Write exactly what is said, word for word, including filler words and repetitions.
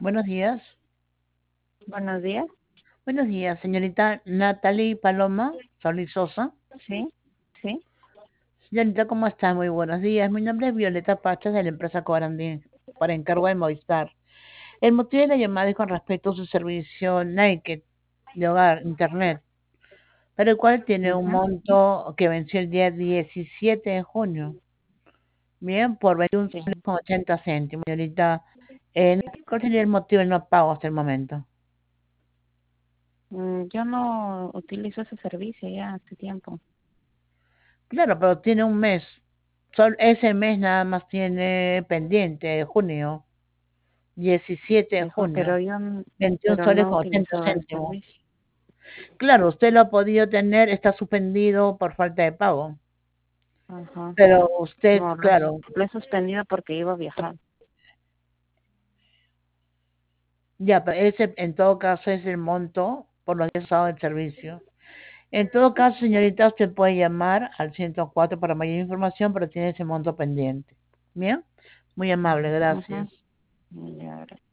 Buenos días. Buenos días. Buenos días, señorita Natalie Paloma Solís Sosa. Sí, sí. Señorita, ¿cómo está? Muy buenos días. Mi nombre es Violeta Pachas de la empresa Cobrandín para encargo de Movistar. El motivo de la llamada es con respecto a su servicio Naked de hogar, internet, para el cual tiene un Ujú. monto que venció el día diecisiete de junio. Bien, por veintiún Sí. soles con ochenta céntimos. Señorita, eh, ¿cuál sería el motivo del no pago hasta el momento? Mm, Yo no utilizo ese servicio ya hace tiempo. Claro, pero tiene un mes. Sol, ese mes nada más tiene pendiente, de junio, diecisiete de Ajá, junio, pero yo n- veintiún pero soles no con ochenta utilizo el céntimos. servicio. Claro, usted lo ha podido tener, está suspendido por falta de pago. Ajá. Pero usted, No, lo, claro, lo he suspendido porque iba a viajar. ya, pero ese en todo caso es el monto por lo que ha usado el servicio. En todo caso, señorita, usted puede llamar al ciento cuatro para mayor información, pero tiene ese monto pendiente. Bien, muy amable, Ajá. gracias. Ya,